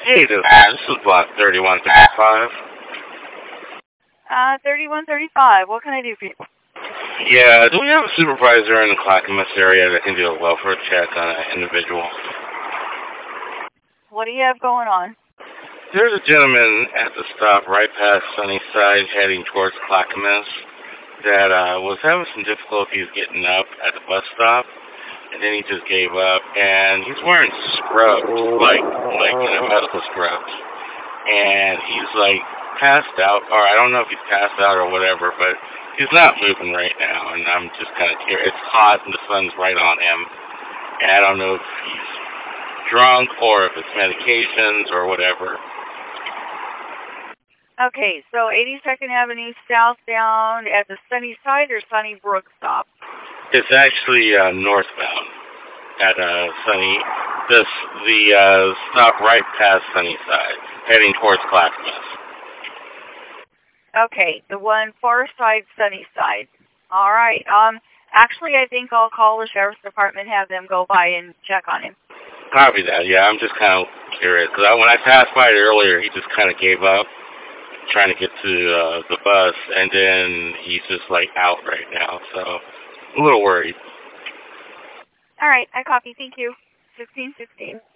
Hey there, man. This is Block 3135. 3135. What can I do for you? Yeah, do we have a supervisor in the Clackamas area that can do a welfare check on an individual? What do you have going on? There's a gentleman at the stop right past Sunnyside heading towards Clackamas that was having some difficulties getting up at the bus stop, and then he just gave up, and he's wearing scrubs, like medical scrubs, and he's passed out, or I don't know if he's passed out or whatever, but he's not moving right now, and I'm just kind of curious. It's hot, and the sun's right on him, and I don't know if he's drunk or if it's medications or whatever. Okay, so 82nd Avenue southbound at the Sunnyside or Sunnybrook stop? It's actually northbound at the stop right past Sunnyside, heading towards Clackamas. Okay, the one far side, Sunnyside. All right. Actually, I think I'll call the sheriff's department, have them go by and check on him. Copy that. Yeah, I'm just kind of curious because when I passed by it earlier, he just kind of gave up trying to get to the bus, and then he's just out right now, so I'm a little worried. All right, I copy. Thank you. 1616.